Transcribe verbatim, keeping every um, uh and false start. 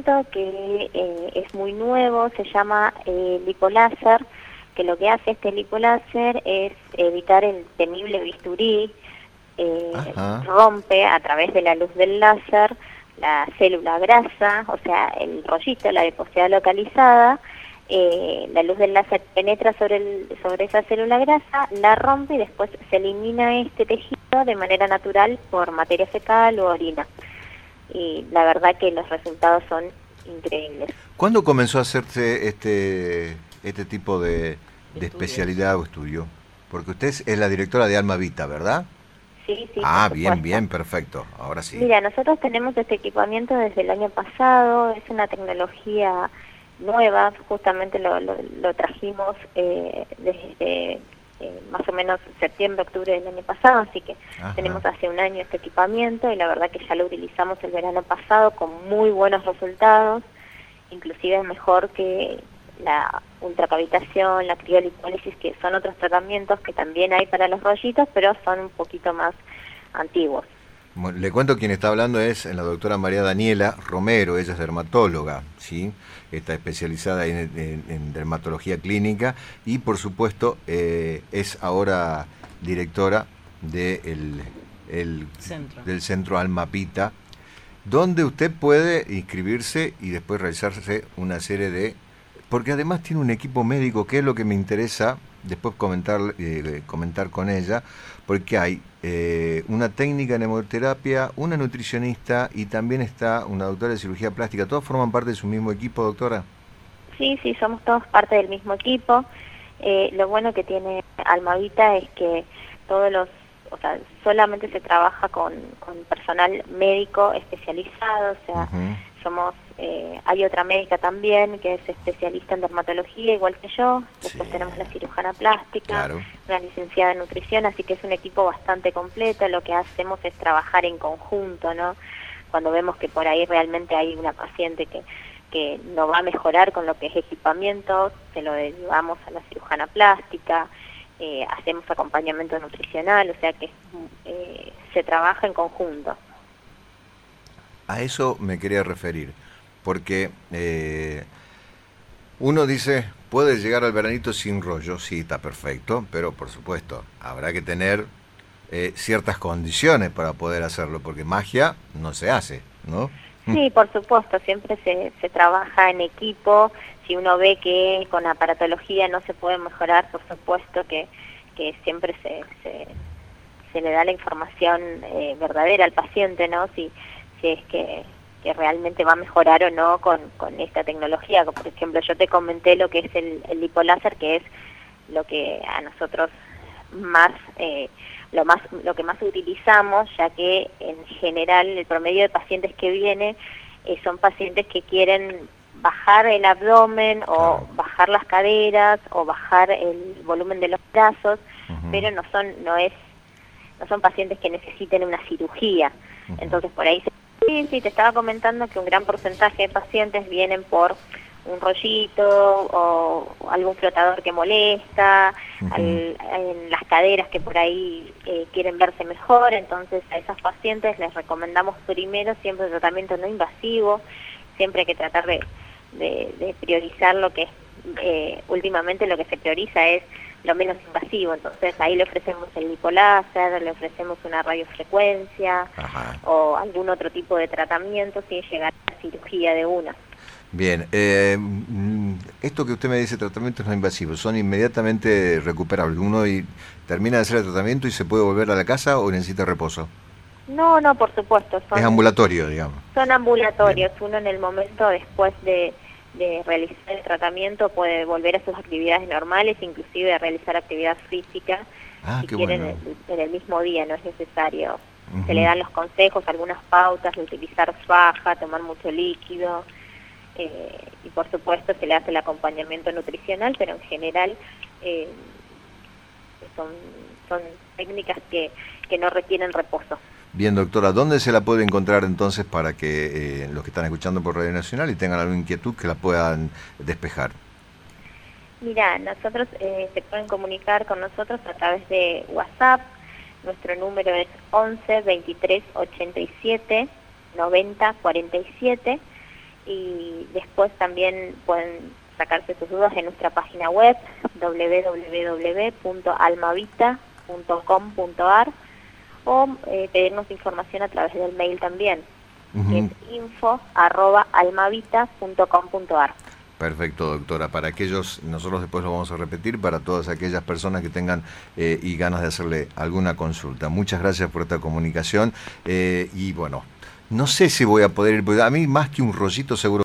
equipamiento que eh, es muy nuevo, se llama eh, lipoláser, que lo que hace este lipoláser es evitar el temible bisturí, eh, rompe a través de la luz del láser la célula grasa, o sea, el rollito, la adiposidad localizada. Eh, la luz del láser penetra sobre, el, sobre esa célula grasa, la rompe y después se elimina este tejido de manera natural por materia fecal o orina. Y la verdad que los resultados son increíbles. ¿Cuándo comenzó a hacerse este este tipo de, de especialidad o estudio? Porque usted es la directora de Alma Vita, ¿verdad? Sí, sí. Ah, bien, bien, perfecto. Ahora sí. Mira, nosotros tenemos este equipamiento desde el año pasado, es una tecnología nueva, justamente lo, lo, lo trajimos eh, desde eh, más o menos septiembre, octubre del año pasado, así que Ajá. tenemos hace un año este equipamiento y la verdad que ya lo utilizamos el verano pasado con muy buenos resultados, inclusive mejor que la ultracavitación, la criolipólisis, que son otros tratamientos que también hay para los rollitos, pero son un poquito más antiguos. Bueno, le cuento quién está hablando es la doctora María Daniela Romero, ella es dermatóloga, ¿sí? Está especializada en, en, en dermatología clínica y por supuesto eh, es ahora directora de el, el, centro. del Centro Alma Vita, donde usted puede inscribirse y después realizarse una serie de... Porque además tiene un equipo médico, que es lo que me interesa después comentar, eh, comentar con ella, porque hay eh, una técnica en hemoterapia, una nutricionista y también está una doctora de cirugía plástica. ¿Todos forman parte de su mismo equipo, doctora? Sí, sí, somos todos parte del mismo equipo. Eh, lo bueno que tiene Alma Vita es que todos los, o sea, solamente se trabaja con, con personal médico especializado, o sea, uh-huh. somos, eh, hay otra médica también que es especialista en dermatología, igual que yo, después sí. tenemos la cirujana plástica, claro. una licenciada en nutrición, así que es un equipo bastante completo. Lo que hacemos es trabajar en conjunto, ¿no? Cuando vemos que por ahí realmente hay una paciente que que no va a mejorar con lo que es equipamiento, se lo derivamos a la cirujana plástica, eh, hacemos acompañamiento nutricional, o sea que eh, se trabaja en conjunto. A eso me quería referir, porque eh, uno dice, puede llegar al veranito sin rollo, sí, está perfecto, pero por supuesto, habrá que tener eh, ciertas condiciones para poder hacerlo, porque magia no se hace, ¿no? Sí, por supuesto, siempre se, se trabaja en equipo. Si uno ve que con aparatología no se puede mejorar, por supuesto que, que siempre se, se, se le da la información eh, verdadera al paciente, ¿no? Si, si es que, que realmente va a mejorar o no con, con esta tecnología. Por ejemplo, yo te comenté lo que es el, el lipoláser, que es lo que a nosotros más... Eh, lo más lo que más utilizamos, ya que en general el promedio de pacientes que viene eh, son pacientes que quieren bajar el abdomen o claro. bajar las caderas o bajar el volumen de los brazos, uh-huh. pero no son no es no son pacientes que necesiten una cirugía. Uh-huh. Entonces por ahí se, sí, sí, te estaba comentando que un gran porcentaje de pacientes vienen por un rollito o algún flotador que molesta, uh-huh. al, en las caderas que por ahí eh, quieren verse mejor. Entonces a esos pacientes les recomendamos primero siempre el tratamiento no invasivo, siempre hay que tratar de, de, de priorizar lo que es, eh, últimamente lo que se prioriza es lo menos invasivo. Entonces ahí le ofrecemos el lipoláser, le ofrecemos una radiofrecuencia Ajá. o algún otro tipo de tratamiento sin llegar a la cirugía de una. Bien, eh, esto que usted me dice, tratamientos no invasivos, ¿son inmediatamente recuperables? ¿Uno y termina de hacer el tratamiento y se puede volver a la casa o necesita reposo? No, no, por supuesto. Son, es ambulatorio, digamos. Son ambulatorios. Bien. Uno en el momento después de, de realizar el tratamiento puede volver a sus actividades normales, inclusive a realizar actividad física, ah, si qué quieren bueno. en, en el mismo día, no es necesario. Uh-huh. Se le dan los consejos, algunas pautas de utilizar faja, tomar mucho líquido. Eh, y por supuesto se le hace el acompañamiento nutricional, pero en general eh, son, son técnicas que, que no requieren reposo. Bien, doctora, ¿dónde se la puede encontrar entonces para que eh, los que están escuchando por Radio Nacional y tengan alguna inquietud que la puedan despejar? Mira, nosotros eh, se pueden comunicar con nosotros a través de WhatsApp. Nuestro número es once, veintitrés, ochenta y siete, noventa, cuarenta y siete. y después también pueden sacarse sus dudas en nuestra página web doble u doble u doble u punto almavita punto com punto a r o eh, pedirnos información a través del mail también, uh-huh. que es info arroba almavita punto com punto a r. Perfecto, doctora. Para aquellos, nosotros después lo vamos a repetir, para todas aquellas personas que tengan eh, y ganas de hacerle alguna consulta. Muchas gracias por esta comunicación eh, y bueno, no sé si voy a poder ir, porque a mí más que un rollito seguro